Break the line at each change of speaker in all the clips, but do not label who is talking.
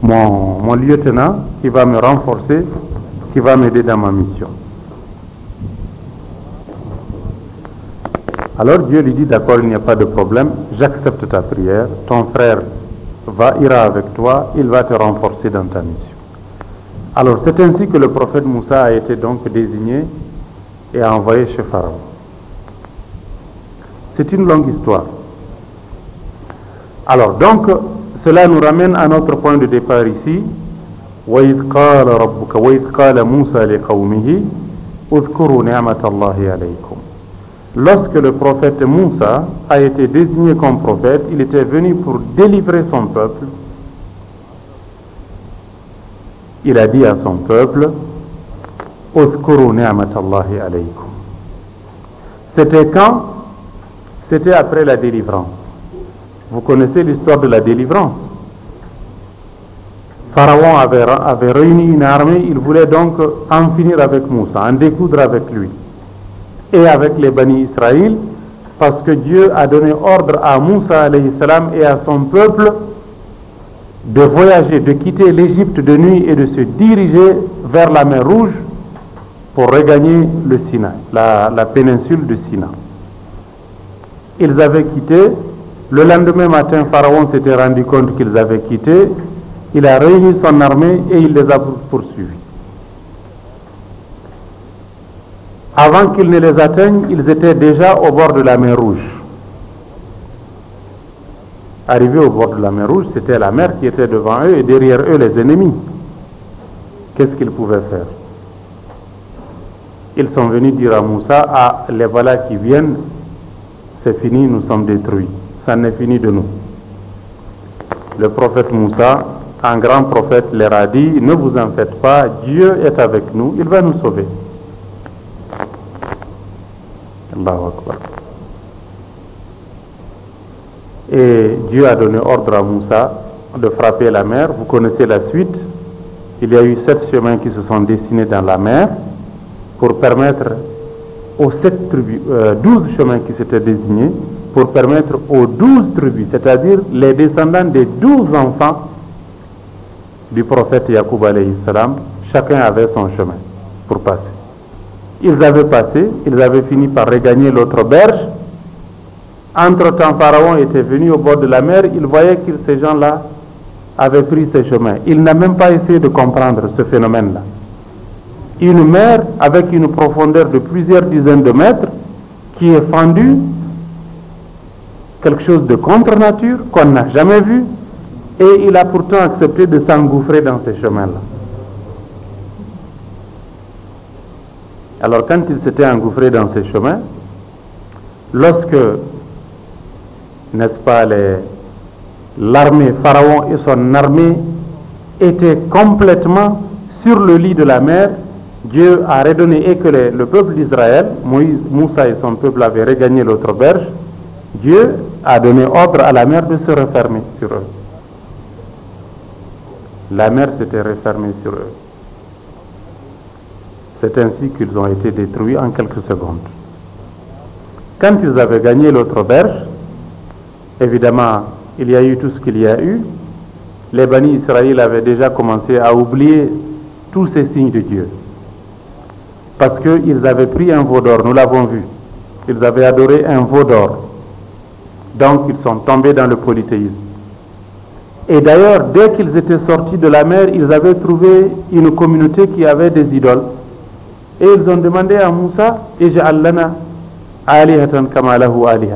mon lieutenant qui va me renforcer, qui va m'aider dans ma mission. Alors Dieu lui dit, d'accord, il n'y a pas de problème, j'accepte ta prière, ton frère ira avec toi, il va te renforcer dans ta mission. Alors c'est ainsi que le prophète Moussa a été donc désigné et envoyé chez Pharaon. C'est une longue histoire. Alors donc, cela nous ramène à notre point de départ ici. وَإِذْ قَالَ رَبُّكَ وَإِذْ قَالَ مُوسَى لِقَوْمِهِ اذْكُرُوا نِعْمَةَ اللَّهِ عَلَيْكُمْ. Lorsque le prophète Moussa a été désigné comme prophète, il était venu pour délivrer son peuple. Il a dit à son peuple, اذْكُرُوا نِعْمَةَ اللَّهِ عَلَيْكُمْ. C'était quand? C'était après la délivrance. Vous connaissez l'histoire de la délivrance. Pharaon avait réuni une armée, il voulait donc en finir avec Moussa, en découdre avec lui et avec les Bani Israël, parce que Dieu a donné ordre à Moussa alayhi salam et à son peuple de voyager, de quitter l'Égypte de nuit et de se diriger vers la mer Rouge pour regagner le Sinaï, la péninsule de Sinaï. Ils avaient quitté. Le lendemain matin, Pharaon s'était rendu compte qu'ils avaient quitté. Il a réuni son armée et il les a poursuivis. Avant qu'ils ne les atteignent, ils étaient déjà au bord de la mer Rouge. Arrivés au bord de la mer Rouge, c'était la mer qui était devant eux et derrière eux les ennemis. Qu'est-ce qu'ils pouvaient faire? Ils sont venus dire à Moussa, ah, les voilà qui viennent, c'est fini, nous sommes détruits. Ça n'est fini de nous. Le prophète Moussa, un grand prophète, leur a dit, ne vous en faites pas, Dieu est avec nous, il va nous sauver. Allahu Akbar. Et Dieu a donné ordre à Moussa de frapper la mer. Vous connaissez la suite. Il y a eu 7 chemins qui se sont dessinés dans la mer pour permettre aux 12 chemins qui s'étaient désignés, pour permettre aux 12 tribus, c'est-à-dire les descendants des 12 enfants du prophète Yacoub alayhi salam, chacun avait son chemin pour passer. Ils avaient passé, ils avaient fini par regagner l'autre berge. Entre-temps, Pharaon était venu au bord de la mer, il voyait que ces gens-là avaient pris ces chemins. Il n'a même pas essayé de comprendre ce phénomène-là. Une mer avec une profondeur de plusieurs dizaines de mètres qui est fendue, quelque chose de contre-nature qu'on n'a jamais vu, et il a pourtant accepté de s'engouffrer dans ces chemins-là. Alors quand il s'était engouffré dans ces chemins, lorsque, n'est-ce pas, l'armée, Pharaon et son armée étaient complètement sur le lit de la mer, Dieu a redonné, et que le peuple d'Israël, Moussa et son peuple avaient regagné l'autre berge, Dieu a donné ordre à la mer de se refermer sur eux. La mer s'était refermée sur eux. C'est ainsi qu'ils ont été détruits en quelques secondes. Quand ils avaient gagné l'autre berge, évidemment, il y a eu tout ce qu'il y a eu. Les Bani Israël avaient déjà commencé à oublier tous ces signes de Dieu. Parce qu'ils avaient pris un veau d'or, nous l'avons vu. Ils avaient adoré un veau d'or. Donc ils sont tombés dans le polythéisme. Et d'ailleurs, dès qu'ils étaient sortis de la mer, ils avaient trouvé une communauté qui avait des idoles. Et ils ont demandé à Moussa, Ij'al lana alihatan kama lahu aliha.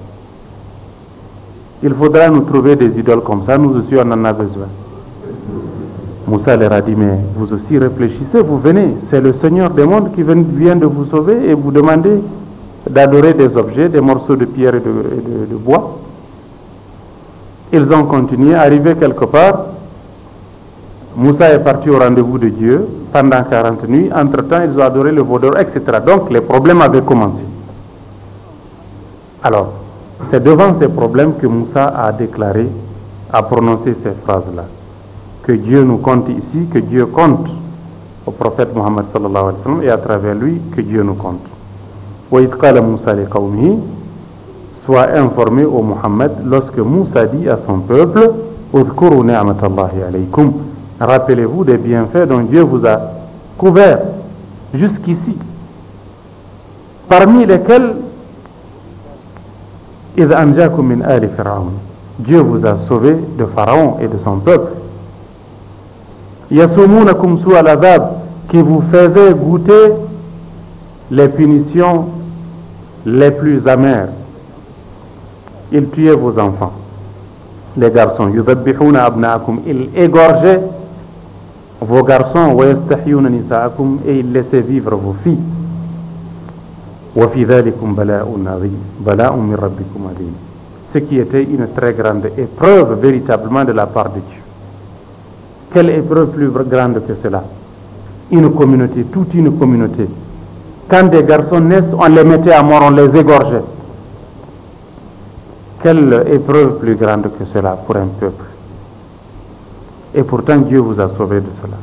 Il faudra nous trouver des idoles comme ça, nous aussi on en a besoin. Moussa leur a dit, mais vous aussi réfléchissez, vous venez, c'est le Seigneur des mondes qui vient de vous sauver et vous demandez d'adorer des objets, des morceaux de pierre et de bois. Ils ont continué, arrivé quelque part, Moussa est parti au rendez-vous de Dieu pendant 40 nuits, entre-temps ils ont adoré le veau d'or, etc. Donc les problèmes avaient commencé. Alors, c'est devant ces problèmes que Moussa a déclaré, a prononcé ces phrases-là. Que Dieu nous compte ici, que Dieu compte au prophète Mohammed sallallahu alayhi wa sallam et à travers lui, que Dieu nous compte. وَإِذْ قَالَ مُوسَى لِقَوْمِهِ, sois informé au Mohammed lorsque Moussa dit à son peuple, Udhkuru ni'matallahi alaykum. Rappelez-vous des bienfaits dont Dieu vous a couverts jusqu'ici. Parmi lesquels إِذْ أَنْجَاكُمْ مِنْ آلِ فِرْعَوْنَ. Dieu vous a sauvé de Pharaon et de son peuple. يَسُومُونَكُمْ سُوءَ الْعَذَابِ, qui vous faisait goûter les punitions les plus amères. Ils tuaient vos enfants, les garçons. يُذَبِّحُونَ أَبْنَاءَكُمْ, ils égorgeaient vos garçons. وَيَسْتَحْيُونَ نِسَاءَكُمْ, et ils laissaient vivre vos filles. وَفِي ذَلِكُمْ بَلَاءٌ عَظِيمٌ بَلَاءٌ مِّن رَبِّكُمْ عَظِيمٌ. Ce qui était une très grande épreuve véritablement de la part de Dieu. Quelle épreuve plus grande que cela? Une communauté, toute une communauté. Quand des garçons naissent, on les mettait à mort, on les égorgeait. Quelle épreuve plus grande que cela pour un peuple? Et pourtant Dieu vous a sauvé de cela.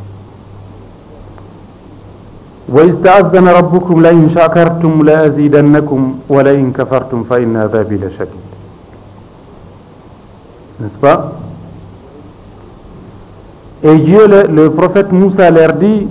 وَإِذْ تَأَذَّنَ رَبُّكُمْ لَئِنْ شَكَرْتُمْ لَأَزِيدَنَّكُمْ وَلَئِنْ كَفَرْتُمْ فَإِنَّ عَذَابِي لَشَدِيدٌ. N'est-ce pas? Et Dieu, le prophète Moussa leur dit,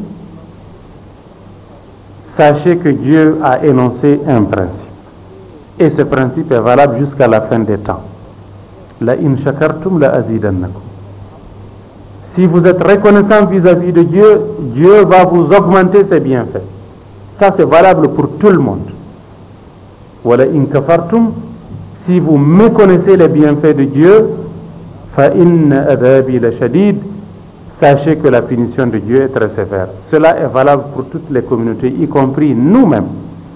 sachez que Dieu a énoncé un principe. Et ce principe est valable jusqu'à la fin des temps. لَئِنْ شَكَرْتُمْ لَأَزِيدَنَّكُمْ. Si vous êtes reconnaissant vis-à-vis de Dieu, Dieu va vous augmenter ses bienfaits. Ça c'est valable pour tout le monde. وَلَئِنْ كَفَرْتُمْ, si vous méconnaissez les bienfaits de Dieu, فَإِنَّ عَذَابِي لَشَدِيدٌ, sachez que la punition de Dieu est très sévère. Cela est valable pour toutes les communautés, y compris nous-mêmes.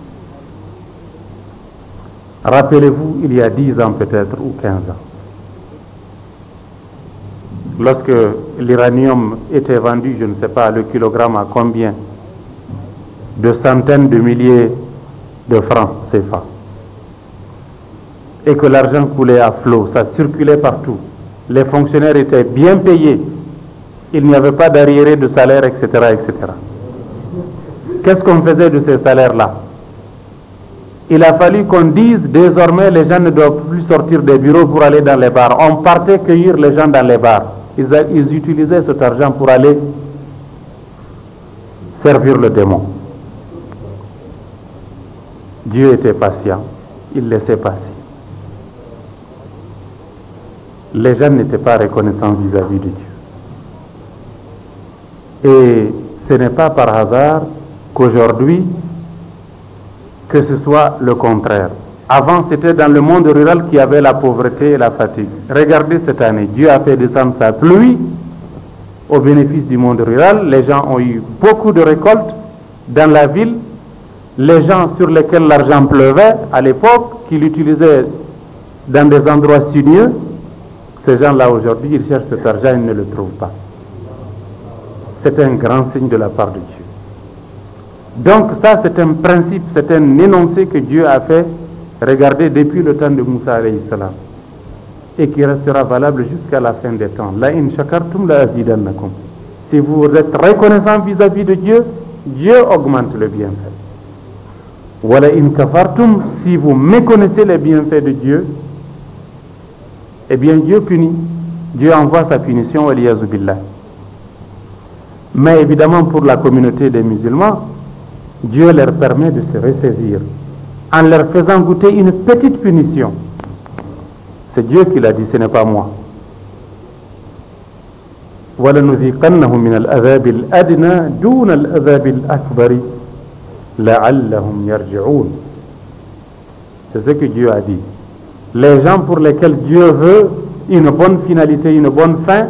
Rappelez-vous, il y a 10 ans peut-être, ou 15 ans, lorsque l'uranium était vendu, je ne sais pas, le kilogramme à combien, de centaines de milliers de francs CFA, et que l'argent coulait à flot, ça circulait partout. Les fonctionnaires étaient bien payés, il n'y avait pas d'arriéré de salaire, etc., etc. Qu'est-ce qu'on faisait de ces salaires-là? Il a fallu qu'on dise désormais les gens ne doivent plus sortir des bureaux pour aller dans les bars. On partait cueillir les gens dans les bars. Ils utilisaient cet argent pour aller servir le démon. Dieu était patient, il laissait passer. Les gens n'étaient pas reconnaissants vis-à-vis de Dieu. Et ce n'est pas par hasard qu'aujourd'hui, que ce soit le contraire. Avant, c'était dans le monde rural qu'il y avait la pauvreté et la fatigue. Regardez cette année, Dieu a fait descendre sa pluie au bénéfice du monde rural. Les gens ont eu beaucoup de récoltes dans la ville. Les gens sur lesquels l'argent pleuvait à l'époque, qu'ils l'utilisaient dans des endroits sinueux, ces gens-là aujourd'hui, ils cherchent cet argent, ils ne le trouvent pas. C'est un grand signe de la part de Dieu. Donc ça, c'est un principe, c'est un énoncé que Dieu a fait, regardez, depuis le temps de Moussa alayhi salam, et qui restera valable jusqu'à la fin des temps. La in shakartum la azidannakum. Si vous êtes reconnaissant vis-à-vis de Dieu, Dieu augmente le bienfait. Wa la in kafartum, si vous méconnaissez les bienfaits de Dieu, eh bien Dieu punit. Dieu envoie sa punition, waliyazu billah. Mais évidemment, pour la communauté des musulmans, Dieu leur permet de se ressaisir en leur faisant goûter une petite punition. C'est Dieu qui l'a dit, ce n'est pas moi. وَلَنُذِيقَنَّهُمْ مِنَ الْعَذَابِ الْأَدْنَى دُونَ الْعَذَابِ الْأَكْبَرِ لَعَلَّهُمْ يَرْجِعُونَ. C'est ce que Dieu a dit. Les gens pour lesquels Dieu veut une bonne finalité, une bonne fin,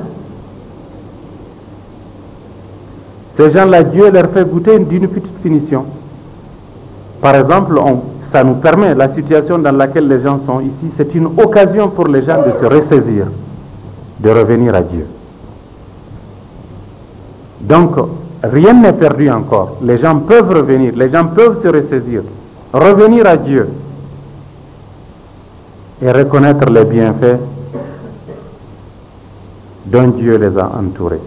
ces gens-là, Dieu leur fait goûter d'une petite punition. Par exemple, ça nous permet, la situation dans laquelle les gens sont ici, c'est une occasion pour les gens de se ressaisir, de revenir à Dieu. Donc, rien n'est perdu encore. Les gens peuvent revenir, les gens peuvent se ressaisir, revenir à Dieu et reconnaître les bienfaits dont Dieu les a entourés.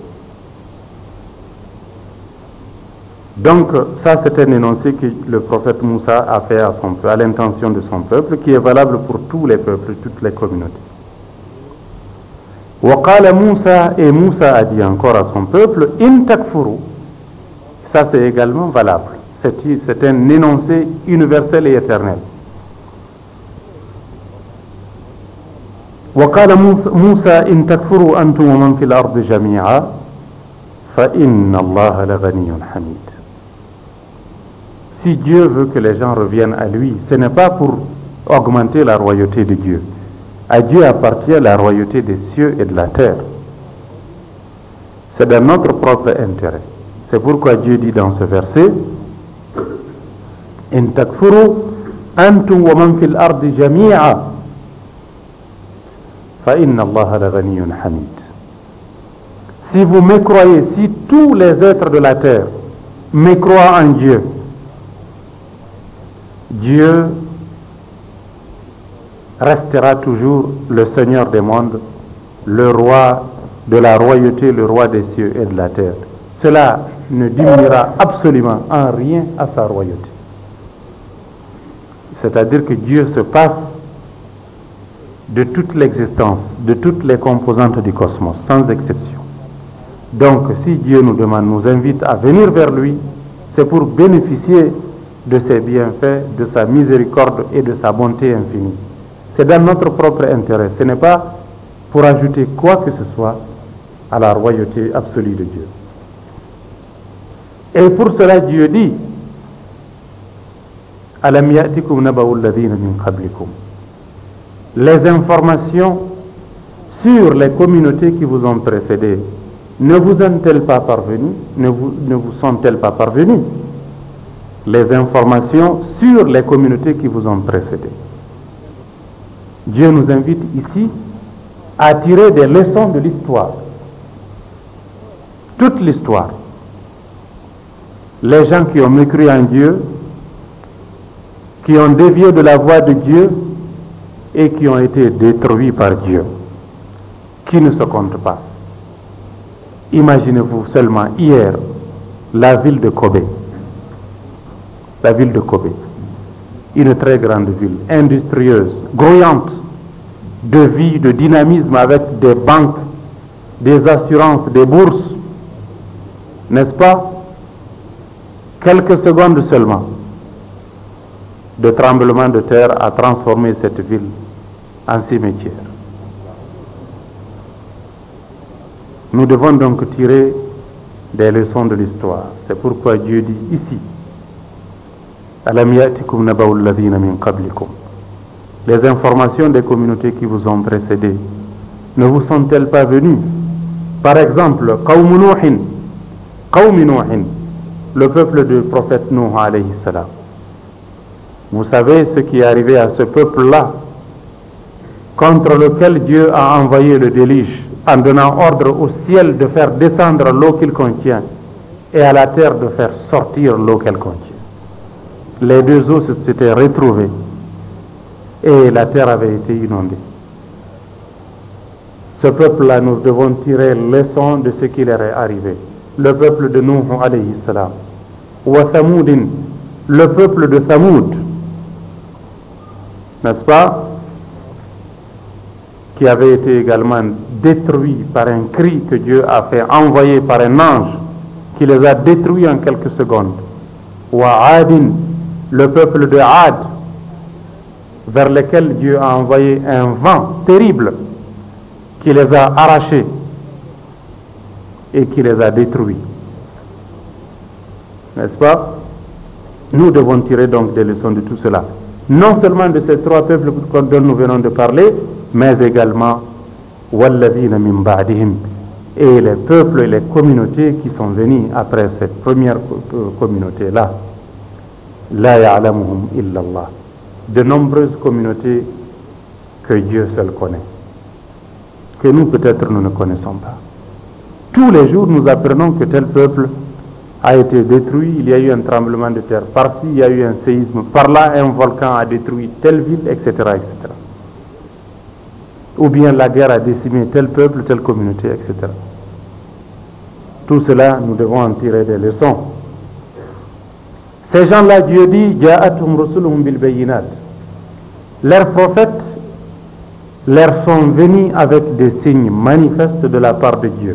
Donc, ça c'est un énoncé que le prophète Moussa a fait à l'intention de son peuple, qui est valable pour tous les peuples, toutes les communautés. وقال Moussa, et Moussa a dit encore à son peuple, in takfuru. Ça c'est également valable. C'est un énoncé universel et éternel. وقال موسى إن تكفروا أنتم ومن في الأرض جميعا فإن الله لغني حميد. Si Dieu veut que les gens reviennent à lui, ce n'est pas pour augmenter la royauté de Dieu. À Dieu appartient la royauté des cieux et de la terre. C'est dans notre propre intérêt. C'est pourquoi Dieu dit dans ce verset, إن تكفروا أنتم ومن في الأرض جميعا فإن الله لغني حميد. Si vous mécroyez, si tous les êtres de la terre mécroient en Dieu, Dieu restera toujours le Seigneur des mondes, le roi de la royauté, le roi des cieux et de la terre. Cela ne diminuera absolument en rien à sa royauté. C'est-à-dire que Dieu se passe de toute l'existence, de toutes les composantes du cosmos, sans exception. Donc, si Dieu nous demande, nous invite à venir vers lui, c'est pour bénéficier de ses bienfaits, de sa miséricorde et de sa bonté infinie. C'est dans notre propre intérêt. Ce n'est pas pour ajouter quoi que ce soit à la royauté absolue de Dieu. Et pour cela, Dieu dit, Alam ya'tikum naba'ul ladhina min qablikum. Les informations sur les communautés qui vous ont précédés ne vous ont-elles pas parvenues? Ne vous sont-elles pas parvenues? Les informations sur les communautés qui vous ont précédés. Dieu nous invite ici à tirer des leçons de l'histoire. Toute l'histoire. Les gens qui ont mécru en Dieu, qui ont dévié de la voie de Dieu et qui ont été détruits par Dieu, qui ne se comptent pas. Imaginez-vous seulement hier la ville de Kobe. La ville de Kobe. Une très grande ville, industrieuse, grouillante, de vie, de dynamisme, avec des banques, des assurances, des bourses. N'est-ce pas? Quelques secondes seulement de tremblement de terre a transformé cette ville en cimetière. Nous devons donc tirer des leçons de l'histoire. C'est pourquoi Dieu dit ici, Alam ya'tikum naba'ul ladhina min qablikum. Les informations des communautés qui vous ont précédés ne vous sont-elles pas venues? Par exemple, Qawm Nuhin, le peuple du prophète Nuh alayhi salam. Vous savez ce qui est arrivé à ce peuple-là, contre lequel Dieu a envoyé le déluge, en donnant ordre au ciel de faire descendre l'eau qu'il contient et à la terre de faire sortir l'eau qu'elle contient. Les deux eaux s'étaient retrouvées et la terre avait été inondée. Ce peuple-là, nous devons tirer leçon de ce qui leur est arrivé. Le peuple de Nuh alayhi salam. Wa Thamoudin, le peuple de Thamoud, n'est-ce pas, qui avait été également détruit par un cri que Dieu a fait envoyer par un ange qui les a détruits en quelques secondes. Wa Adin, le peuple de Ad, vers lequel Dieu a envoyé un vent terrible qui les a arrachés et qui les a détruits. N'est-ce pas? Nous devons tirer donc des leçons de tout cela. Non seulement de ces trois peuples dont nous venons de parler, mais également وَالَّذِينَ مِنْ بَعْدِهِمْ, et les peuples et les communautés qui sont venus après cette première communauté-là. لَا يَعْلَمُهُمْ إِلَّا اللَّهِ. De nombreuses communautés que Dieu seul connaît, que nous peut-être nous ne connaissons pas. Tous les jours nous apprenons que tel peuple a été détruit, il y a eu un tremblement de terre, par-ci il y a eu un séisme, par-là un volcan a détruit telle ville, etc., etc. Ou bien la guerre a décimé tel peuple, telle communauté, etc. Tout cela, nous devons en tirer des leçons. Ces gens-là, Dieu dit, Ja'atum rusuluhum bil bayinat. Leurs prophètes leur sont venus avec des signes manifestes de la part de Dieu.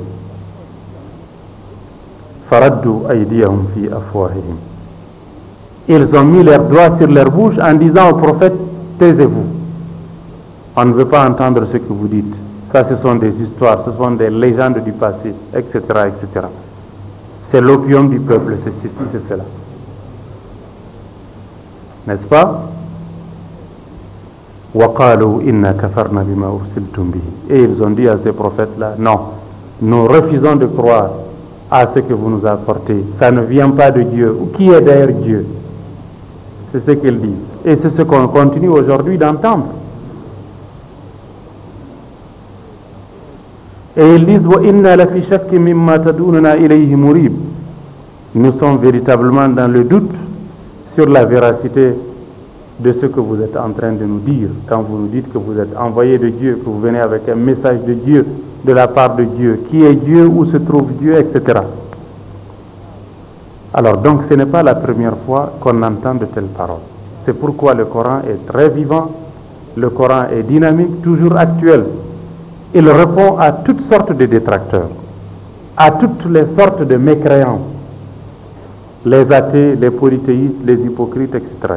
فَرَدُّوا أَيْدِيَهُمْ فِي أَفْوَاهِهِمْ. Ils ont mis leurs doigts sur leur bouche en disant au prophète, taisez-vous. On ne veut pas entendre ce que vous dites. Ça, ce sont des histoires, ce sont des légendes du passé, etc., etc. C'est l'opium du peuple, c'est ceci, c'est cela. N'est-ce pas? وَقَالُوا إِنَّا كَفَرْنَا بِمَا أُرْسِلْتُمْ بِهِ. Et ils ont dit à ces prophètes-là, non, nous refusons de croire à ce que vous nous apportez. Ça ne vient pas de Dieu. Qui est derrière Dieu? C'est ce qu'ils disent. Et c'est ce qu'on continue aujourd'hui d'entendre. Et ils disent وَإِنَّا لَفِي شَكٍّ مِمَّا تَدُونَنَا إِلَيْهِ مُرِيبٍ. Nous sommes véritablement dans le doute sur la véracité de ce que vous êtes en train de nous dire quand vous nous dites que vous êtes envoyé de Dieu, que vous venez avec un message de Dieu, de la part de Dieu. Qui est Dieu? Où se trouve Dieu? Etc. Alors donc ce n'est pas la première fois qu'on entend de telles paroles. C'est pourquoi le Coran est très vivant, le Coran est dynamique, toujours actuel. Il répond à toutes sortes de détracteurs, à toutes les sortes de mécréants, les athées, les polythéistes, les hypocrites, etc.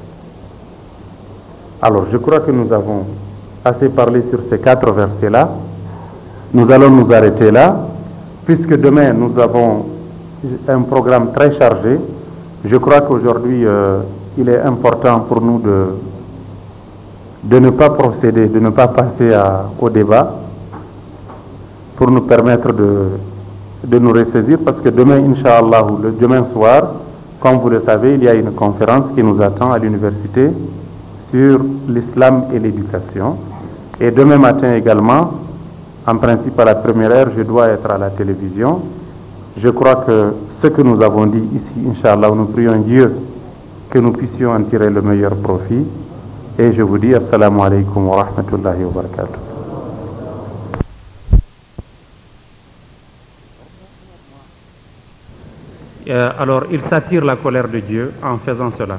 Alors je crois que nous avons assez parlé sur ces 4 versets-là. Nous allons nous arrêter là, puisque demain nous avons un programme très chargé. Je crois qu'aujourd'hui il est important pour nous de ne pas procéder, de ne pas passer au débat, pour nous permettre de nous ressaisir, parce que demain, Inch'Allah, demain soir, comme vous le savez, il y a une conférence qui nous attend à l'université sur l'islam et l'éducation. Et demain matin également, en principe à la première heure, je dois être à la télévision. Je crois que ce que nous avons dit ici, Inch'Allah, nous prions Dieu que nous puissions en tirer le meilleur profit. Et je vous dis assalamu alaikum wa rahmatullahi wa barakatuh. Alors, ils s'attirent la colère de Dieu en faisant cela.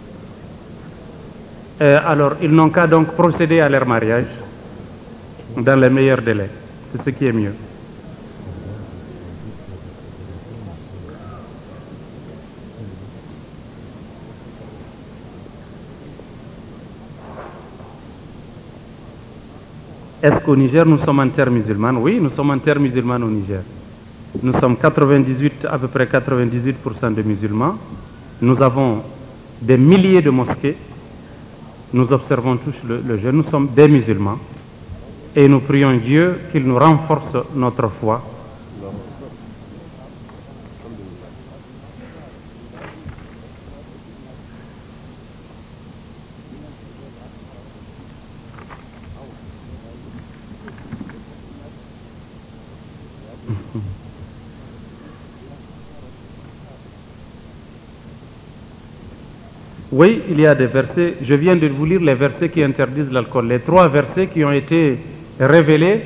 Alors, ils n'ont qu'à donc procéder à leur mariage dans les meilleurs délais. C'est ce qui est mieux. Est-ce qu'au Niger, nous sommes en terre musulmane? Oui, nous sommes en terre musulmane au Niger. Nous sommes à peu près 98% de musulmans. Nous avons des milliers de mosquées. Nous observons tous le jeûne. Nous sommes des musulmans. Et nous prions Dieu qu'il nous renforce notre foi. Oui, il y a des versets, je viens de vous lire les versets qui interdisent l'alcool, les 3 versets qui ont été révélés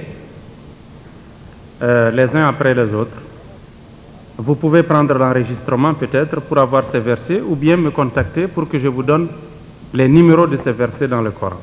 les uns après les autres. Vous pouvez prendre l'enregistrement peut-être pour avoir ces versets ou bien me contacter pour que je vous donne les numéros de ces versets dans le Coran.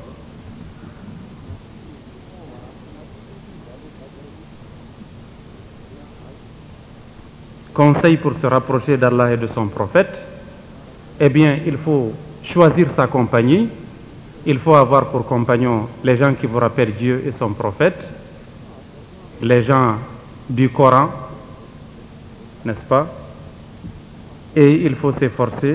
Conseil pour se rapprocher d'Allah et de son prophète. Eh bien, il faut choisir sa compagnie. Il faut avoir pour compagnons les gens qui vous rappellent Dieu et son prophète, les gens du Coran, n'est-ce pas? Et il faut s'efforcer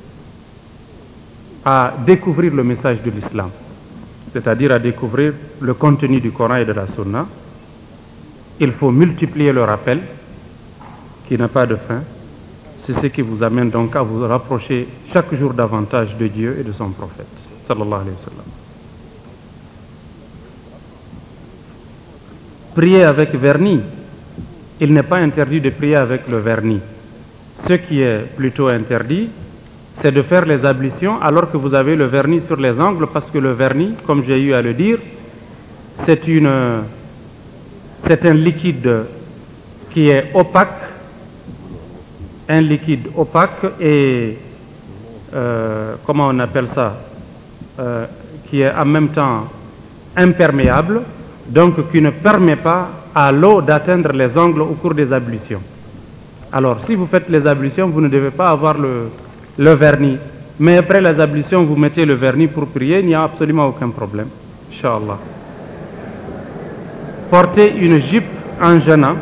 à découvrir le message de l'islam, c'est-à-dire à découvrir le contenu du Coran et de la Sunna. Il faut multiplier le rappel qui n'a pas de fin. C'est ce qui vous amène donc à vous rapprocher chaque jour davantage de Dieu et de son prophète, sallallahu alayhi wa sallam. Prier avec vernis. Il n'est pas interdit de prier avec le vernis. Ce qui est plutôt interdit, c'est de faire les ablutions alors que vous avez le vernis sur les ongles, parce que le vernis, comme j'ai eu à le dire, c'est un liquide qui est opaque, un liquide opaque et comment on appelle ça, qui est en même temps imperméable, donc qui ne permet pas à l'eau d'atteindre les ongles au cours des ablutions. Alors, si vous faites les ablutions, vous ne devez pas avoir le vernis. Mais après les ablutions, vous mettez le vernis pour prier, il n'y a absolument aucun problème. Inch'Allah. Porter une jupe en jeûnant.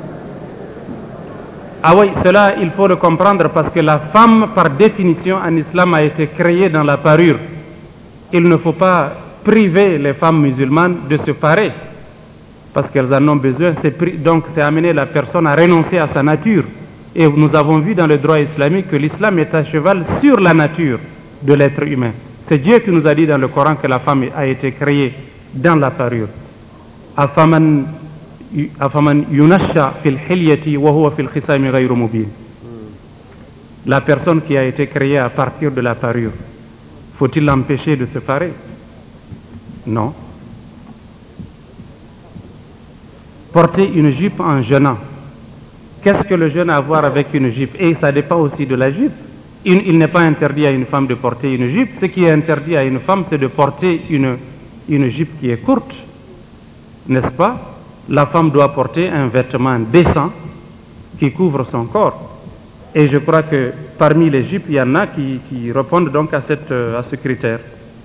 Ah oui, cela, il faut le comprendre parce que la femme, par définition, en islam, a été créée dans la parure. Il ne faut pas priver les femmes musulmanes de se parer parce qu'elles en ont besoin. Donc, c'est amener la personne à renoncer à sa nature. Et nous avons vu dans le droit islamique que l'islam est à cheval sur la nature de l'être humain. C'est Dieu qui nous a dit dans le Coran que la femme a été créée dans la parure. Afaman yunasha fil hilyati wa huwa fil khisami ghayru mubin. La personne qui a été créée à partir de la parure, faut-il l'empêcher de se parer? Non. Porter une jupe en jeûnant. Qu'est-ce que le jeûne a à voir avec une jupe? Et ça dépend aussi de la jupe. Il n'est pas interdit à une femme de porter une jupe. Ce qui est interdit à une femme, c'est de porter une jupe qui est courte. N'est-ce pas? La femme doit porter un vêtement décent qui couvre son corps. Et je crois que parmi les jupes, il y en a qui répondent donc à ce critère.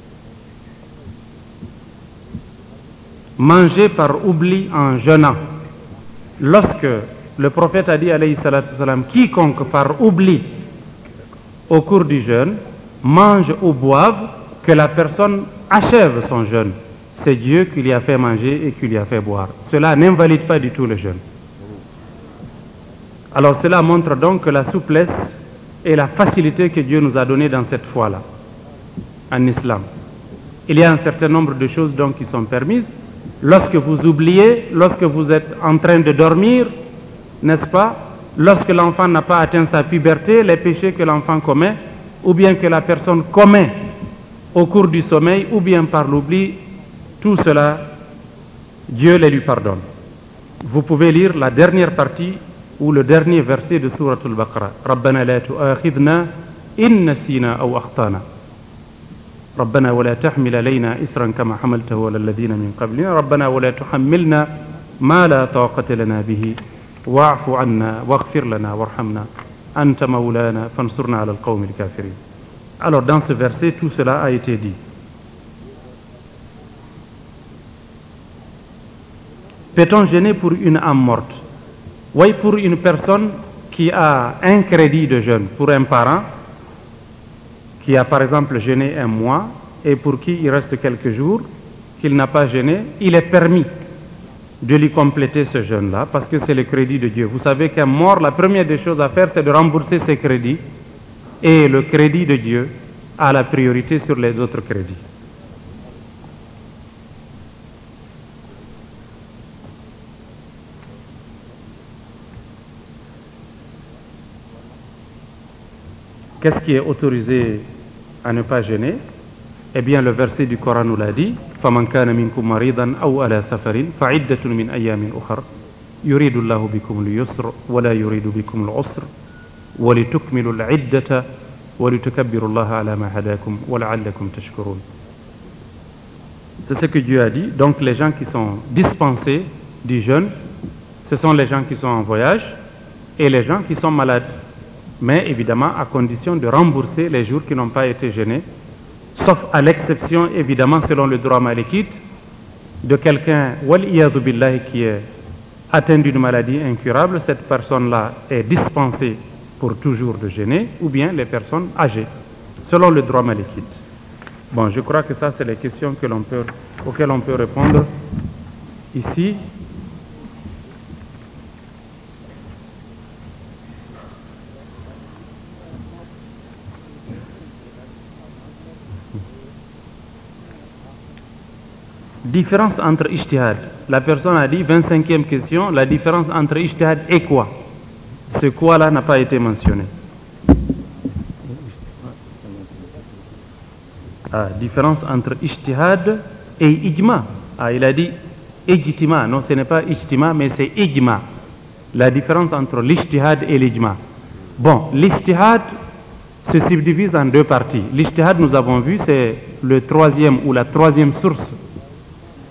Manger par oubli en jeûnant. Lorsque le prophète a dit, alayhi salatu salam, quiconque par oubli au cours du jeûne mange ou boive, que la personne achève son jeûne. C'est Dieu qui lui a fait manger et qui lui a fait boire. Cela n'invalide pas du tout le jeûne. Alors cela montre donc la souplesse et la facilité que Dieu nous a donnée dans cette foi-là, en islam. Il y a un certain nombre de choses donc qui sont permises. Lorsque vous oubliez, lorsque vous êtes en train de dormir, n'est-ce pas? Lorsque l'enfant n'a pas atteint sa puberté, les péchés que l'enfant commet, ou bien que la personne commet au cours du sommeil, ou bien par l'oubli, tout cela, Dieu les lui pardonne. Vous pouvez lire la dernière partie ou le dernier verset de Sourate Al-Baqarah. Rabbana la tu'akhidna in nasina aw akhtana. ربنا ولا تحمل علينا إثرا كما حملته على الذين من قبلنا ربنا ولا تحملنا ما لا طاقة لنا به واعف عنا واغفر لنا وارحمنا أنت مولانا فانصرنا على القوم الكافرين. Alors dans ce verset, tout cela a été dit. Peut-on jeûner pour une âme morte? Oui, pour une personne qui a un crédit de jeûne, pour un parent qui a par exemple jeûné un mois et pour qui il reste quelques jours qu'il n'a pas jeûné, il est permis de lui compléter ce jeûne-là parce que c'est le crédit de Dieu. Vous savez qu'un mort, la première des choses à faire, c'est de rembourser ses crédits et le crédit de Dieu a la priorité sur les autres crédits. Qu'est-ce qui est autorisé à ne pas jeûner? Eh bien, le verset du Coran nous l'a dit. فَمَنْ كَانَ مِنْكُمْ مَرِيضًا أَوْ عَلَى سَفَرٍ فَعِدَّةٌ مِنْ أَيَّامٍ أُخَرَ يُرِيدُ اللَّهُ بِكُمُ الْيُسْرَ وَلَا يُرِيدُ بِكُمُ الْعُسْرَ وَلِتُكْمِلُوا الْعِدَّةَ وَلِتُكَبِّرُوا اللَّهَ عَلَى مَا هَدَاكُمْ وَلَعَلَّكُمْ تَشْكُرُونَ. C'est ce que Dieu a dit. Donc les gens qui sont dispensés du jeûne, ce sont les gens qui sont en voyage et les gens qui sont malades. Mais évidemment à condition de rembourser les jours qui n'ont pas été jeûnés, sauf à l'exception évidemment selon le droit malikite de quelqu'un wal-iyadhu billahi qui est atteint d'une maladie incurable. Cette personne-là est dispensée pour toujours de jeûner, ou bien les personnes âgées selon le droit malikite. Bon, je crois que ça c'est les questions auxquelles on peut répondre ici. Différence entre ijtihad. La personne a dit, 25e question, la différence entre ijtihad et quoi? Ce quoi-là n'a pas été mentionné. Différence entre ijtihad et ijma. Il a dit ijtima. Non, ce n'est pas ijtima, mais c'est ijma. La différence entre l'ijtihad et l'ijma. Bon, l'ijtihad se subdivise en deux parties. L'ijtihad, nous avons vu, c'est le troisième ou la troisième source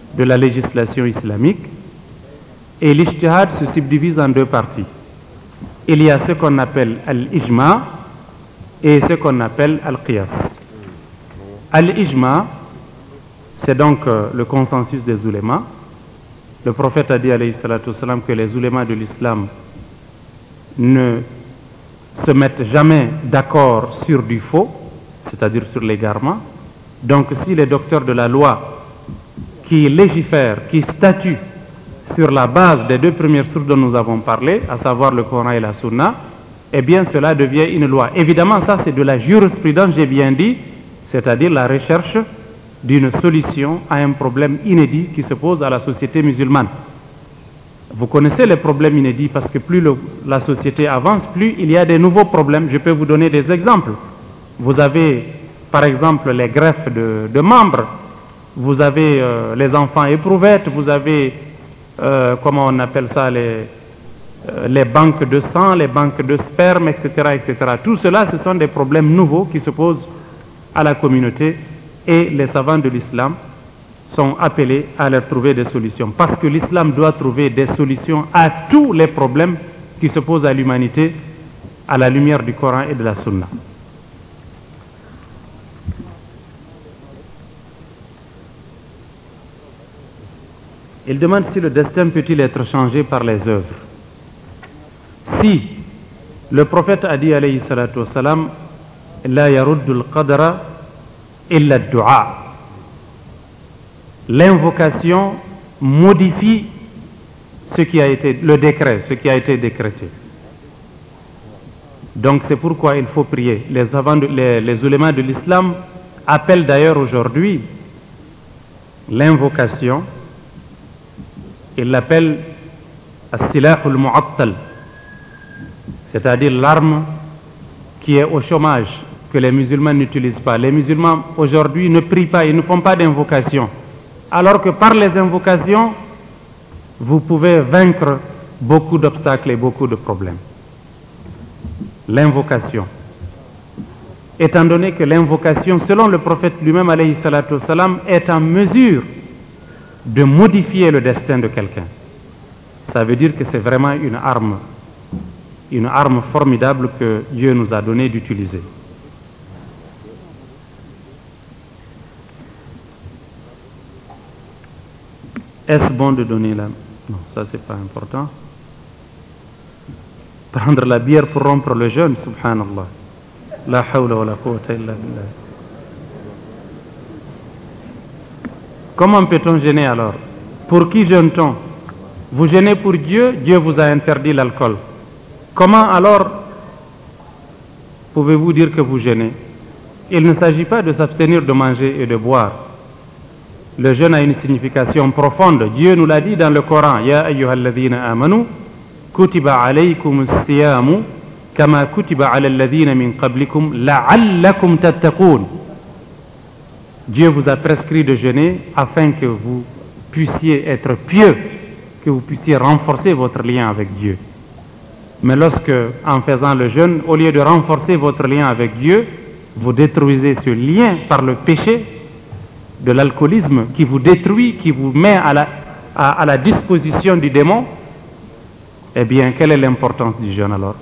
de la législation islamique. Et l'ijtihad se subdivise en deux parties. Il y a ce qu'on appelle al-ijma et ce qu'on appelle al-qiyas. Al-ijma, c'est donc le consensus des oulémas. Le prophète a dit alayhi salatu wassalam que les oulémas de l'islam ne se mettent jamais d'accord sur du faux, c'est-à-dire sur l'égarement. Donc si les docteurs de la loi qui légifèrent, qui statuent sur la base des deux premières sources dont nous avons parlé, à savoir le Coran et la Sunna, eh bien cela devient une loi. Évidemment, ça c'est de la jurisprudence, j'ai bien dit, c'est-à-dire la recherche d'une solution à un problème inédit qui se pose à la société musulmane. Vous connaissez les problèmes inédits parce que plus la société avance, plus il y a des nouveaux problèmes. Je peux vous donner des exemples. Vous avez par exemple les greffes de membres, vous avez les enfants éprouvettes, vous avez, comment on appelle ça, les banques de sang, les banques de sperme, etc., etc. Tout cela, ce sont des problèmes nouveaux qui se posent à la communauté et les savants de l'islam sont appelés à leur trouver des solutions. Parce que l'islam doit trouver des solutions à tous les problèmes qui se posent à l'humanité à la lumière du Coran et de la Sunna. Il demande si le destin peut-il être changé par les œuvres. Si le prophète a dit alayhi salatu wassalam, la yaruddu al-qadra illa ad-du'a. L'invocation modifie ce qui a été, le décret, ce qui a été décrété. Donc c'est pourquoi il faut prier. Les oulémas de l'islam appellent d'ailleurs aujourd'hui l'invocation, ils l'appellent as-silah al-mu'attal, c'est-à-dire l'arme qui est au chômage, que les musulmans n'utilisent pas. Les musulmans aujourd'hui ne prient pas, ils ne font pas d'invocation. Alors que par les invocations, vous pouvez vaincre beaucoup d'obstacles et beaucoup de problèmes. L'invocation. Étant donné que l'invocation, selon le prophète lui-même, alayhi salatu wassalam, est en mesure de modifier le destin de quelqu'un. Ça veut dire que c'est vraiment une arme formidable que Dieu nous a donné d'utiliser. Est-ce bon de donner la... Non, ça c'est pas important. Prendre la bière pour rompre le jeûne, subhanallah. La hawla wa la quwwata illa billah. Comment peut-on jeûner alors? Pour qui jeûne-t-on? Vous jeûnez pour Dieu, Dieu vous a interdit l'alcool. Comment alors pouvez-vous dire que vous jeûnez? Il ne s'agit pas de s'abstenir de manger et de boire. Le jeûne a une signification profonde. Dieu nous l'a dit dans le Coran. Ya ayyuhalladhina amanu, kutiba alaykum as-siyamu, kama kutiba ala alladhina min qablikum, la'allakum tattaqun. Dieu vous a prescrit de jeûner afin que vous puissiez être pieux, que vous puissiez renforcer votre lien avec Dieu. Mais lorsque, en faisant le jeûne, au lieu de renforcer votre lien avec Dieu, vous détruisez ce lien par le péché de l'alcoolisme qui vous détruit, qui vous met à la disposition du démon, eh bien, quelle est l'importance du jeûne alors?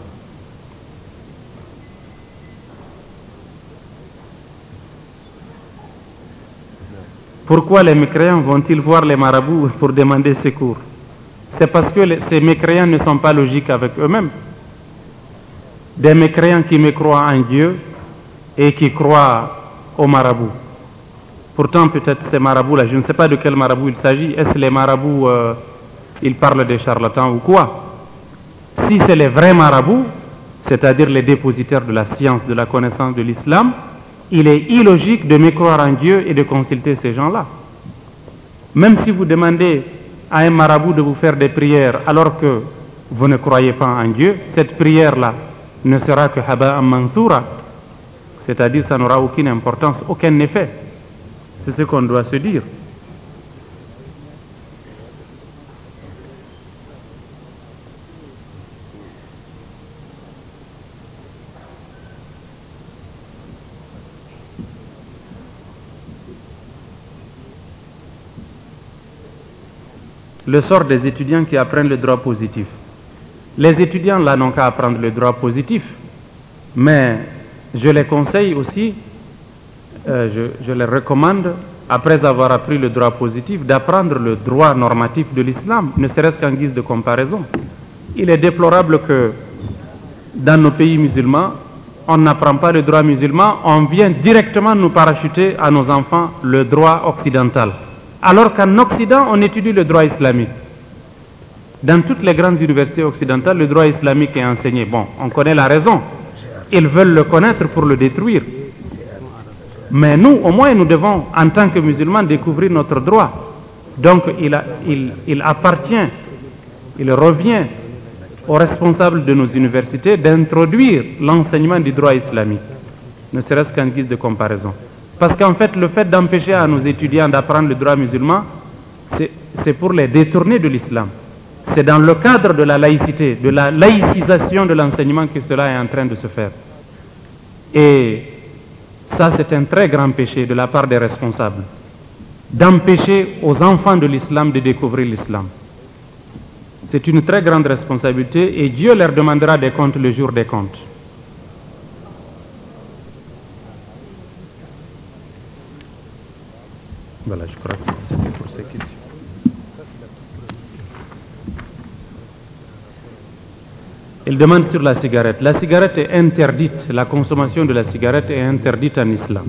Pourquoi les mécréants vont-ils voir les marabouts pour demander secours? C'est parce que ces mécréants ne sont pas logiques avec eux-mêmes. Des mécréants qui mécroient en Dieu et qui croient aux marabouts. Pourtant, peut-être ces marabouts-là, je ne sais pas de quel marabout il s'agit. Est-ce les marabouts, ils parlent des charlatans ou quoi? Si c'est les vrais marabouts, c'est-à-dire les dépositaires de la science, de la connaissance de l'islam, il est illogique de mécroire en Dieu et de consulter ces gens-là. Même si vous demandez à un marabout de vous faire des prières alors que vous ne croyez pas en Dieu, cette prière-là ne sera que haba'an mansoura, c'est-à-dire ça n'aura aucune importance, aucun effet. C'est ce qu'on doit se dire. le sort des étudiants qui apprennent le droit positif. Les étudiants là n'ont qu'à apprendre le droit positif, mais je les conseille aussi, je les recommande, après avoir appris le droit positif, d'apprendre le droit normatif de l'islam, ne serait-ce qu'en guise de comparaison. Il est déplorable que dans nos pays musulmans, on n'apprend pas le droit musulman, on vient directement nous parachuter à nos enfants le droit occidental. Alors qu'en Occident, on étudie le droit islamique. Dans toutes les grandes universités occidentales, le droit islamique est enseigné. Bon, on connaît la raison. Ils veulent le connaître pour le détruire. Mais nous, au moins, nous devons, en tant que musulmans, découvrir notre droit. Donc, il appartient, il revient aux responsables de nos universités d'introduire l'enseignement du droit islamique, ne serait-ce qu'en guise de comparaison. Parce qu'en fait, le fait d'empêcher à nos étudiants d'apprendre le droit musulman, c'est pour les détourner de l'islam. C'est dans le cadre de la laïcité, de la laïcisation de l'enseignement que cela est en train de se faire. Et ça, c'est un très grand péché de la part des responsables, d'empêcher aux enfants de l'islam de découvrir l'islam. C'est une très grande responsabilité et Dieu leur demandera des comptes le jour des comptes. Voilà, je crois que c'était pour ces questions. Il demande sur la cigarette. La cigarette est interdite, la consommation de la cigarette est interdite en islam.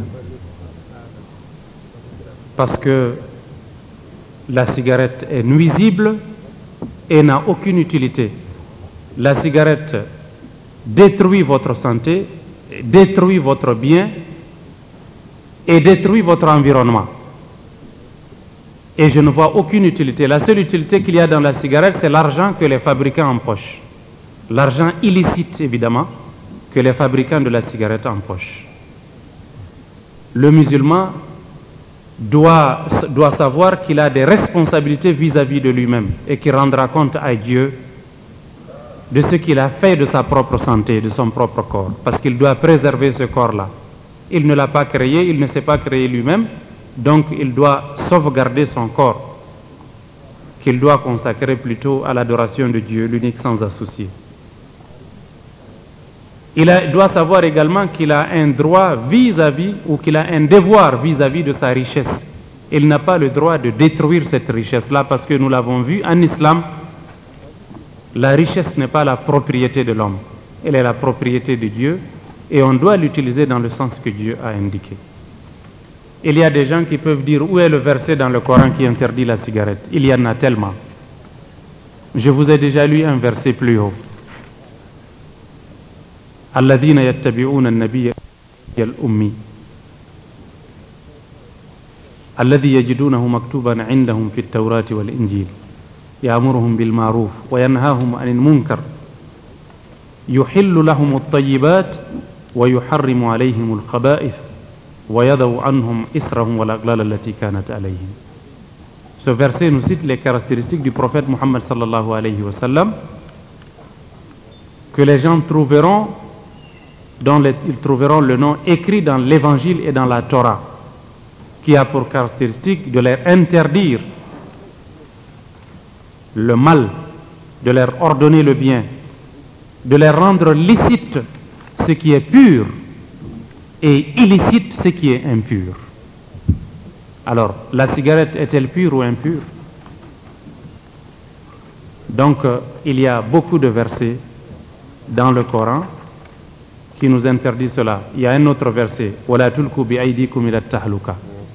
Parce que la cigarette est nuisible et n'a aucune utilité. La cigarette détruit votre santé, détruit votre bien et détruit votre environnement. Et je ne vois aucune utilité. La seule utilité qu'il y a dans la cigarette, c'est l'argent que les fabricants empochent. L'argent illicite, évidemment, que les fabricants de la cigarette empochent. Le musulman doit savoir qu'il a des responsabilités vis-à-vis de lui-même et qu'il rendra compte à Dieu de ce qu'il a fait de sa propre santé, de son propre corps, parce qu'il doit préserver ce corps-là. Il ne l'a pas créé, il ne s'est pas créé lui-même, donc il doit sauvegarder son corps, qu'il doit consacrer plutôt à l'adoration de Dieu, l'unique sans associé. Il doit savoir également qu'il a un droit vis-à-vis, ou qu'il a un devoir vis-à-vis de sa richesse. Il n'a pas le droit de détruire cette richesse-là, parce que nous l'avons vu en islam, la richesse n'est pas la propriété de l'homme, elle est la propriété de Dieu, et on doit l'utiliser dans le sens que Dieu a indiqué. Il y a des gens qui peuvent dire où est le verset dans le Coran qui interdit la cigarette. Il y en a tellement. Je vous ai déjà lu un verset plus haut. الذين يتبعون النبي الأمي الذي يجدونه مكتوبا عندهم في التوراة والإنجيل يأمرهم بالمعروف وينهاهم عن المنكر يحل لهم الطيبات ويحرم عليهم الخبائث ويضع عنهم إسرهم والأغلال التي كانت عليهم. Ce verset nous cite les caractéristiques du prophète Muhammad sallallahu alayhi wa sallam que les gens trouveront, dont ils trouveront le nom écrit dans l'évangile et dans la Torah, qui a pour caractéristique de leur interdire le mal, de leur ordonner le bien, de leur rendre licite ce qui est pur et illicite ce qui est impur. Alors, la cigarette est-elle pure ou impure? Donc, il y a beaucoup de versets dans le Coran qui nous interdit cela. Il y a un autre verset, وَلَا تُلْكُوا بِأَيْدِيكُمْ إِلَى التَّهْلُكَةِ.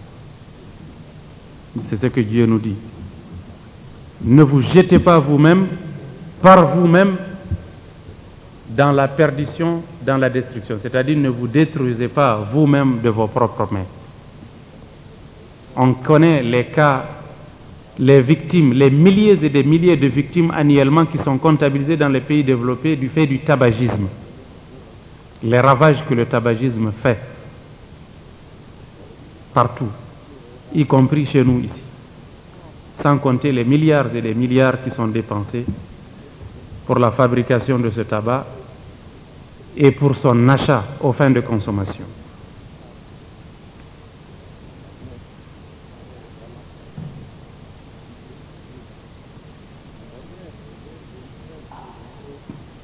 C'est ce que Dieu nous dit. Ne vous jetez pas vous-même, par vous-même, dans la perdition, dans la destruction. C'est-à-dire, ne vous détruisez pas vous-même de vos propres mains. On connaît les cas, les victimes, les milliers et des milliers de victimes annuellement qui sont comptabilisées dans les pays développés du fait du tabagisme. Les ravages que le tabagisme fait partout, y compris chez nous ici, sans compter les milliards et des milliards qui sont dépensés pour la fabrication de ce tabac et pour son achat aux fins de consommation.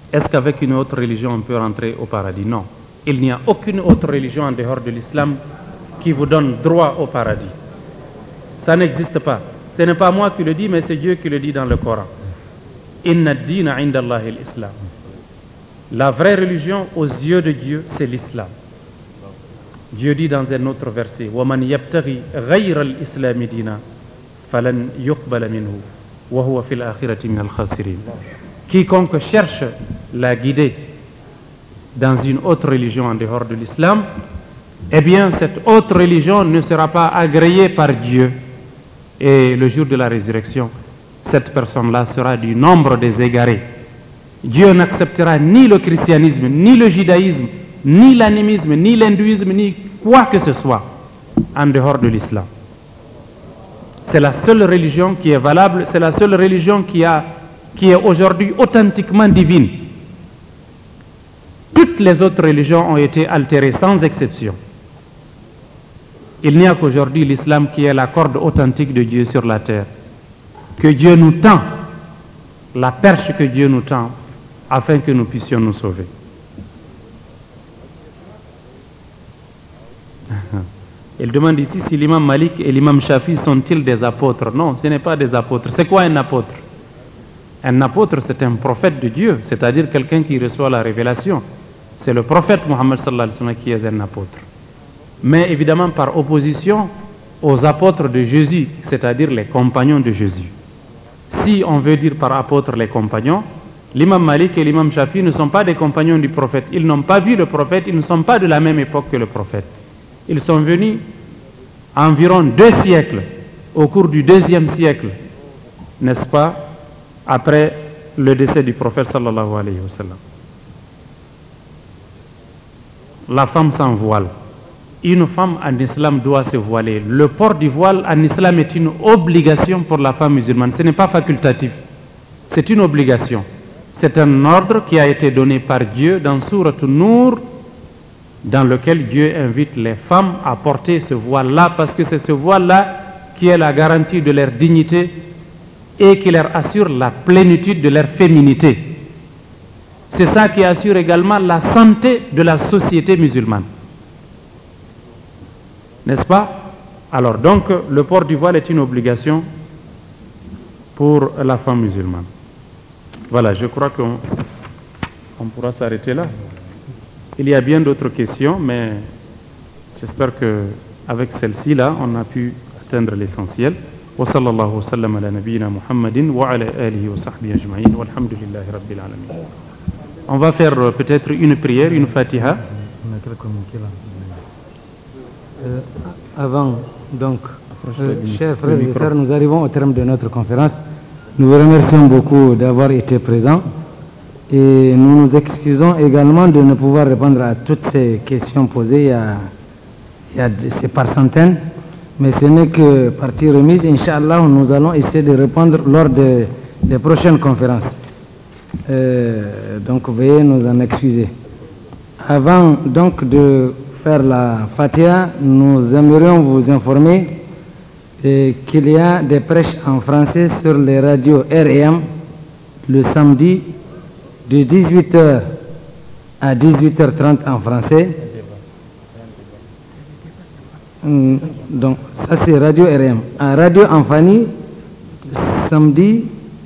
Est-ce qu'avec une autre religion on peut rentrer au paradis? Non. Il n'y a aucune autre religion en dehors de l'islam qui vous donne droit au paradis. Ça n'existe pas. Ce n'est pas moi qui le dis, mais c'est Dieu qui le dit dans le Coran. Inna ad-dina 'inda Allahi al-Islam. La vraie religion aux yeux de Dieu, c'est l'islam. Dieu dit dans un autre verset, وَمَنْ يَبْتَغِي غَيْرَ الْإِسْلَامِ دِينًا فَلَنْ يُقْبَلَ مِنْهُ وَهُوَ فِي الْآخِرَةِ مِنَ الْخَاسِرِينَ. Quiconque cherche la guider dans une autre religion en dehors de l'islam, eh bien cette autre religion ne sera pas agréée par Dieu. Et le jour de la résurrection, cette personne-là sera du nombre des égarés. Dieu n'acceptera ni le christianisme, ni le judaïsme, ni l'animisme, ni l'hindouisme, ni quoi que ce soit en dehors de l'islam. C'est la seule religion qui est valable, c'est la seule religion qui est aujourd'hui authentiquement divine. Toutes les autres religions ont été altérées sans exception. Il n'y a qu'aujourd'hui l'islam qui est la corde authentique de Dieu sur la terre. Que Dieu nous tend, la perche que Dieu nous tend, afin que nous puissions nous sauver. Il demande ici si l'imam Malik et l'imam Shafi sont-ils des apôtres? Non, ce n'est pas des apôtres. C'est quoi un apôtre? Un apôtre, c'est un prophète de Dieu, c'est-à-dire quelqu'un qui reçoit la révélation. C'est le prophète Mohammed sallallahu alayhi wa sallam qui est un apôtre. Mais évidemment par opposition aux apôtres de Jésus, c'est-à-dire les compagnons de Jésus. Si on veut dire par apôtre les compagnons, l'imam Malik et l'imam Shafi ne sont pas des compagnons du prophète. Ils n'ont pas vu le prophète, ils ne sont pas de la même époque que le prophète. Ils sont venus environ 2 siècles, au cours du 2e siècle, n'est-ce pas, après le décès du prophète sallallahu alayhi wa sallam. La femme sans voile. Une femme en islam doit se voiler. Le port du voile en islam est une obligation pour la femme musulmane. Ce n'est pas facultatif. C'est une obligation. C'est un ordre qui a été donné par Dieu dans Sourate An-Nur, dans lequel Dieu invite les femmes à porter ce voile-là, parce que c'est ce voile-là qui est la garantie de leur dignité et qui leur assure la plénitude de leur féminité. C'est ça qui assure également la santé de la société musulmane. N'est-ce pas? Alors donc le port du voile est une obligation pour la femme musulmane. Voilà, je crois qu'on pourra s'arrêter là. Il y a bien d'autres questions, mais j'espère qu'avec celle-ci là, on a pu atteindre l'essentiel. Wa sallallahu wa sallam ala nabiyyina Muhammadin wa ala alihi wa sahbihi ajma'in walhamdulillahi rabbil alamin. On va faire peut-être une prière, une fatiha.
Avant, donc, chers frères et sœurs, nous arrivons au terme de notre conférence. Nous vous remercions beaucoup d'avoir été présents et nous nous excusons également de ne pouvoir répondre à toutes ces questions posées. C'est par centaines, mais ce n'est que partie remise. Inch'Allah, nous allons essayer de répondre lors des prochaines conférences. Donc, veuillez nous en excuser. Avant donc de faire la Fatiha, nous aimerions vous informer qu'il y a des prêches en français sur les radios R&M le samedi de 18h à 18h30 en français. Donc ça c'est Radio R&M. À Radio Amfani, samedi,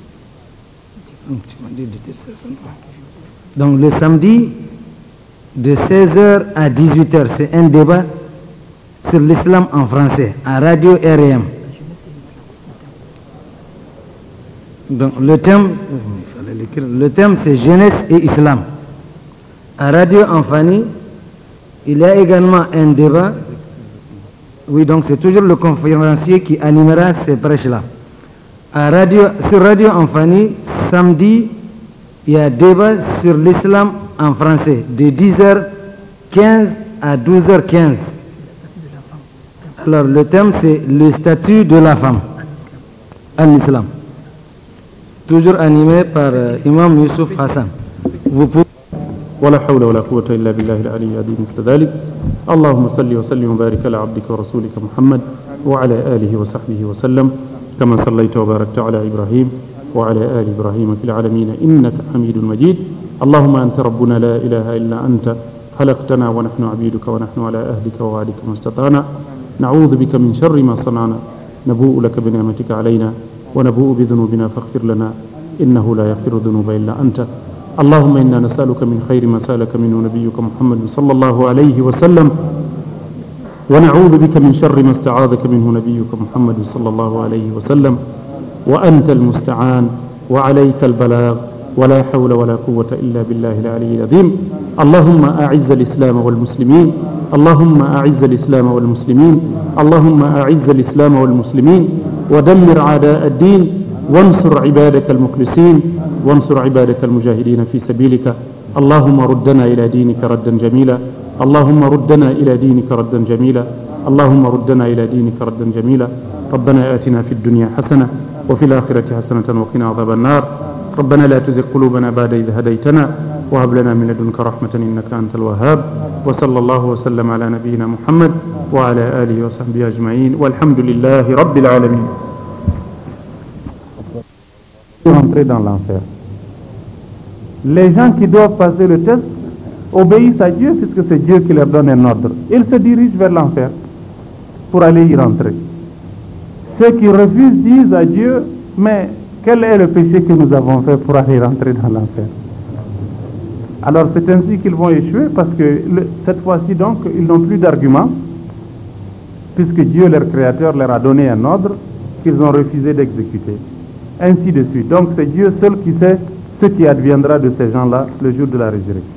donc le samedi de 16h à 18h, c'est un débat sur l'islam en français, à Radio R&M. Donc le thème c'est jeunesse et islam. À Radio Amfani, il y a également un débat. Oui, donc c'est toujours le conférencier qui animera ces prêches-là. Sur Radio Amfani, samedi, il y a débat sur l'islam en français, de 10h15 à 12h15. Alors le thème c'est le statut de la femme en islam. Toujours animé par Imam Youssouf Hassan. Vous pouvez...
ولا حول ولا قوة إلا بالله العلي العظيم مثل ذلك. اللهم صل وسلم وبارك على عبدك ورسولك محمد وعلى آله وصحبه وسلم كما صليت وباركت على إبراهيم وعلى آل إبراهيم في العالمين إنك حميد مجيد. اللهم أنت ربنا لا إله إلا أنت خلقتنا ونحن عبيدك ونحن على أهلك ووعدك ما استطعنا نعوذ بك من شر ما صنعنا نبوء لك بنعمتك علينا ونبوء بذنوبنا فاغفر لنا إنه لا يغفر الذنوب إلا أنت اللهم إنا نسألك من خير ما سألك منه نبيك محمد صلى الله عليه وسلم ونعوذ بك من شر ما استعاذك منه نبيك محمد صلى الله عليه وسلم وأنت المستعان وعليك البلاغ ولا حول ولا قوة إلا بالله العلي العظيم اللهم أعز الإسلام والمسلمين اللهم أعز الإسلام والمسلمين اللهم أعز الإسلام والمسلمين ودمر أعداء الدين وانصر عبادك المخلصين وانصر عبادك المجاهدين في سبيلك اللهم ردنا إلى دينك ردا جميلا اللهم ردنا إلى دينك ردا جميلا اللهم ردنا إلى دينك ردا جميلا ربنا آتنا في الدنيا حسنة وفي الآخرة حسنة وقنا عذاب النار ربنا لا تزغ قلوبنا بعد إذ هديتنا وهب لنا من لدنك رحمة إنك أنت الوهاب وصلى الله وسلم على نبينا محمد وعلى آله وصحبه أجمعين والحمد لله رب العالمين. Rentrer dans l'enfer. Les gens qui doivent passer le test obéissent à Dieu puisque c'est Dieu qui leur donne un ordre. Ils se dirigent vers l'enfer pour aller y rentrer. Ceux qui refusent disent à Dieu, mais quel est le péché que nous avons fait pour aller rentrer dans l'enfer? Alors c'est ainsi qu'ils vont échouer parce que cette fois-ci donc ils n'ont plus d'argument puisque Dieu leur créateur leur a donné un ordre qu'ils ont refusé d'exécuter. Ainsi de suite. Donc c'est Dieu seul qui sait ce qui adviendra de ces gens-là le jour de la résurrection.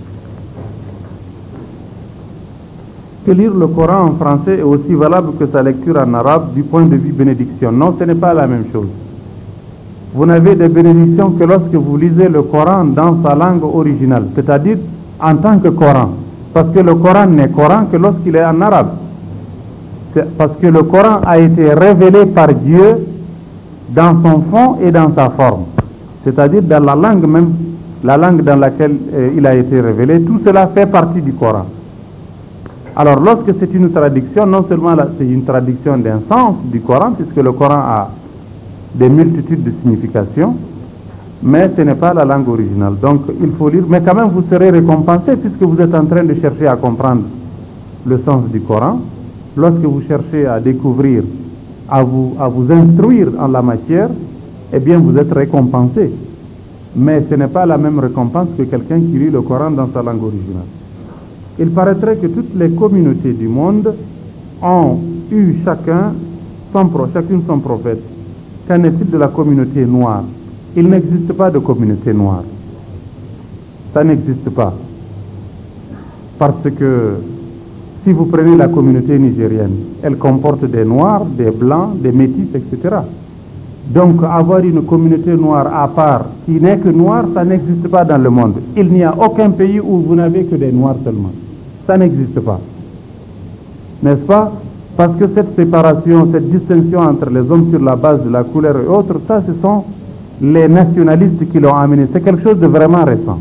Que lire le Coran en français est aussi valable que sa lecture en arabe du point de vue bénédiction. Non, ce n'est pas la même chose. Vous n'avez de bénédiction que lorsque vous lisez le Coran dans sa langue originale, c'est-à-dire en tant que Coran. Parce que le Coran n'est Coran que lorsqu'il est en arabe. Parce que le Coran a été révélé par Dieu dans son fond et dans sa forme. C'est-à-dire dans la langue même, la langue dans laquelle il a été révélé, tout cela fait partie du Coran. Alors lorsque c'est une traduction, non seulement c'est une traduction d'un sens du Coran, puisque le Coran a des multitudes de significations, mais ce n'est pas la langue originale. Donc il faut lire, mais quand même vous serez récompensé puisque vous êtes en train de chercher à comprendre le sens du Coran. Lorsque vous cherchez à découvrir, à vous instruire en la matière, eh bien vous êtes récompensé. Mais ce n'est pas la même récompense que quelqu'un qui lit le Coran dans sa langue originale. Il paraîtrait que toutes les communautés du monde ont eu chacune son prophète. Qu'en est-il de la communauté noire? Il n'existe pas de communauté noire. Ça n'existe pas. Parce que si vous prenez la communauté nigérienne, elle comporte des noirs, des blancs, des métis, etc. Donc avoir une communauté noire à part qui n'est que noire, ça n'existe pas dans le monde. Il n'y a aucun pays où vous n'avez que des noirs seulement. Ça n'existe pas. N'est-ce pas? Parce que cette séparation, cette distinction entre les hommes sur la base de la couleur et autres, ça ce sont les nationalistes qui l'ont amené. C'est quelque chose de vraiment récent.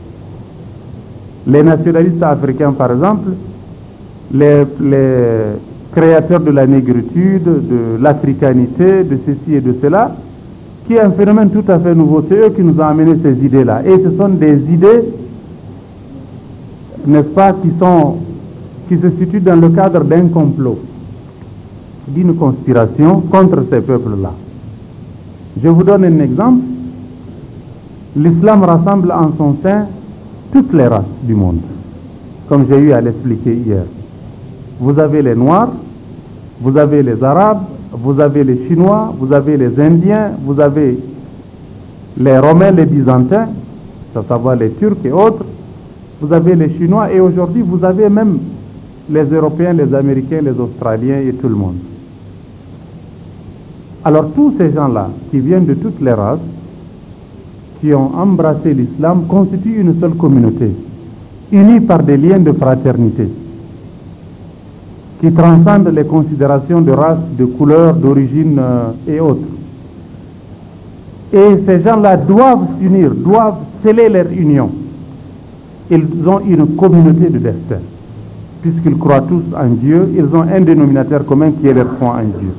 Les nationalistes africains par exemple, les créateurs de la négritude, de l'africanité, de ceci et de cela, qui est un phénomène tout à fait nouveau. C'est eux qui nous ont amené ces idées-là. Et ce sont des idées, n'est-ce pas, qui se situent dans le cadre d'un complot, d'une conspiration contre ces peuples-là. Je vous donne un exemple. L'islam rassemble en son sein toutes les races du monde, comme j'ai eu à l'expliquer hier. Vous avez les Noirs, vous avez les Arabes, vous avez les Chinois, vous avez les Indiens, vous avez les Romains, les Byzantins, à savoir les Turcs et autres, vous avez les Chinois et aujourd'hui vous avez même les Européens, les Américains, les Australiens et tout le monde. Alors tous ces gens-là qui viennent de toutes les races, qui ont embrassé l'islam, constituent une seule communauté, unie par des liens de fraternité, qui transcendent les considérations de race, de couleur, d'origine et autres. Et ces gens-là doivent s'unir, doivent sceller leur union. Ils ont une communauté de destin. Puisqu'ils croient tous en Dieu, ils ont un dénominateur commun qui est leur foi en Dieu.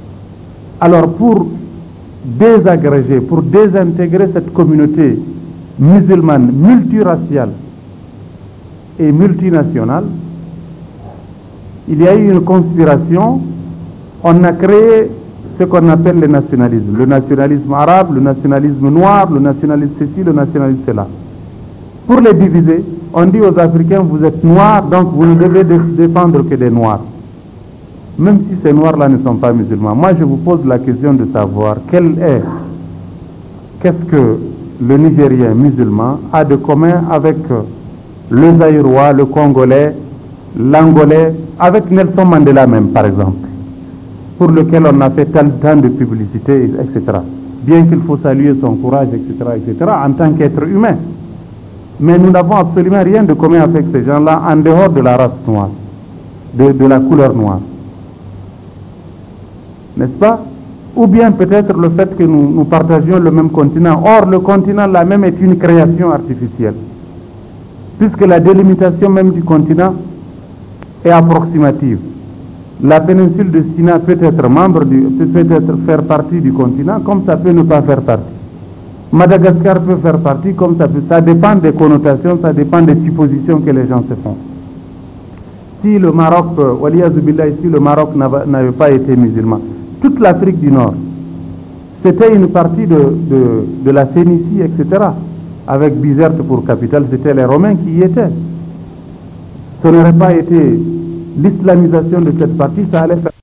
Alors pour désagréger, pour désintégrer cette communauté musulmane multiraciale et multinationale, il y a eu une conspiration. On a créé ce qu'on appelle le nationalisme arabe, le nationalisme noir, le nationalisme ceci, le nationalisme cela. Pour les diviser, on dit aux Africains, vous êtes noirs, donc vous ne devez défendre que des noirs. Même si ces noirs-là ne sont pas musulmans. Moi, je vous pose la question de savoir qu'est-ce que le Nigérien musulman a de commun avec le Zaïrois, le Congolais, l'Angolais, avec Nelson Mandela même, par exemple, pour lequel on a fait tant de publicité, etc. Bien qu'il faut saluer son courage, etc., en tant qu'être humain. Mais nous n'avons absolument rien de commun avec ces gens-là en dehors de la race noire, de la couleur noire. N'est-ce pas? Ou bien peut-être le fait que nous partagions le même continent. Or, le continent là même est une création artificielle. Puisque la délimitation même du continent est approximative. La péninsule de Sina peut être faire partie du continent, comme ça peut ne pas faire partie. Madagascar peut faire partie, comme ça peut. Ça dépend des connotations, ça dépend des suppositions que les gens se font. Si le Maroc, si le Maroc n'avait pas été musulman, toute l'Afrique du Nord, c'était une partie de la Phénicie, etc. Avec Bizerte pour capitale, c'était les Romains qui y étaient. Ce n'aurait pas été l'islamisation de cette partie, ça allait faire